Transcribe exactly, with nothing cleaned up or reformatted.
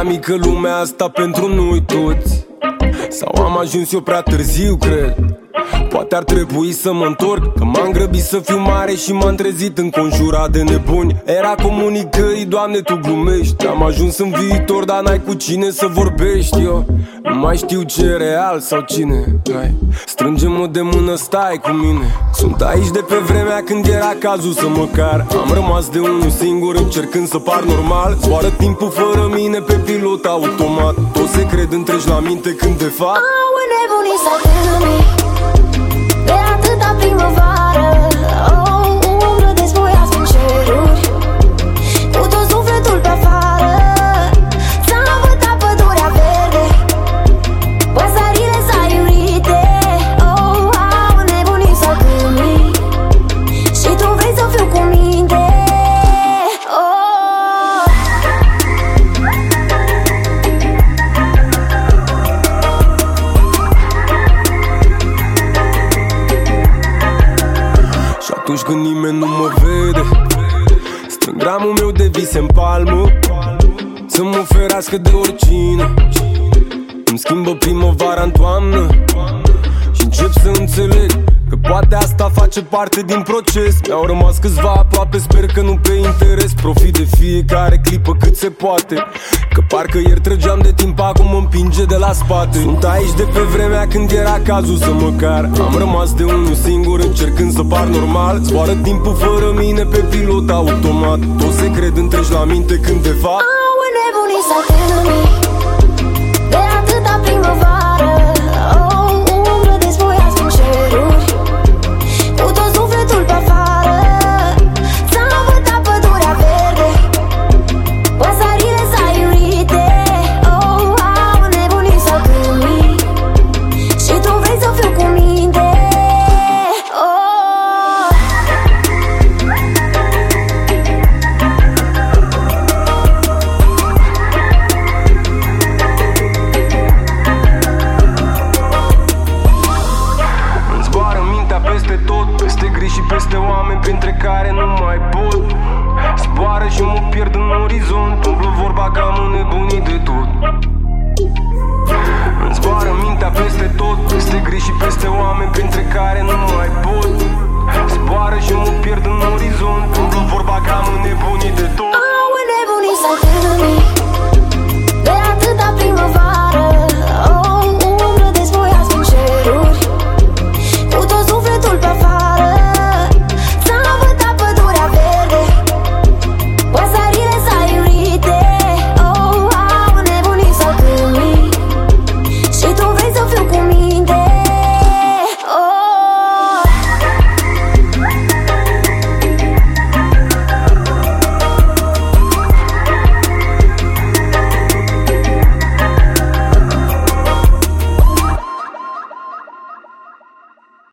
prea mică lumea asta pentru noi toți? Sau am ajuns eu prea târziu, cred? Poate ar trebui să mă întorc, că m-am grăbit să fiu mare și m-am trezit înconjurat de nebuni. Era comunicării, Doamne, Tu glumești. Am ajuns în viitor, dar n-ai cu cine să vorbești. Eu nu mai știu ce e real sau cine. Hai, strânge-mă de mână, stai cu mine. Sunt aici de pe vremea când era cazul să măcar. Am rămas de unul singur încercând să par normal. Zboară timpul fără mine pe pilot automat. Toți se cred întregi la minte când de fapt au înnebunit sau tânămii de atâta primăvară. Oh, umbră dezvoiați în ceruri, cu tot sufletul pe afară. Ți-am vătat pădurea verde, păsările saiurite. Oh, au înnebunit sau tânămii și tu vrei să fiu cu minte. Atunci când nimeni nu mă vede, strâng ramul meu de vise în palmă, să mă ferească de oricine. Îmi schimbă primăvara în toamnă și încep să înțeleg că poate asta face parte din proces. Mi-au rămas câțiva aproape, sper că nu pe interes. Profit de fiecare clipă cât se poate, că parcă ieri trăgeam de timp, acum mă împinge de la spate. Sunt aici de pe vremea când era cazul să măcar. Am rămas de unul singur încercând să par normal. Zboară timpul fără mine pe pilot automat. Toți se cred întregi la minte când de fapt au înnebunit sau tânămii de atâta primăvară. Oh, umbră dezvoiați în ceruri, cu tot sufletul pe afară. Ți-am vătat pădurea verde, păsările saiurite. Oh, au înnebunit sau tânămii și tu vrei să fiu cu minte. Oh. îmi zboară mintea peste tot, peste griji și peste oameni printre care nu mai pot. Zboară și mă pierd în orizont, umblă vorba că am înnebunit de tot. Îmi zboară mintea peste tot, peste griji și peste oameni printre care nu mai pot. Zboară și mă pierd în orizont, umblă vorba că am înnebunit de tot. Au înnebunit sau tânămii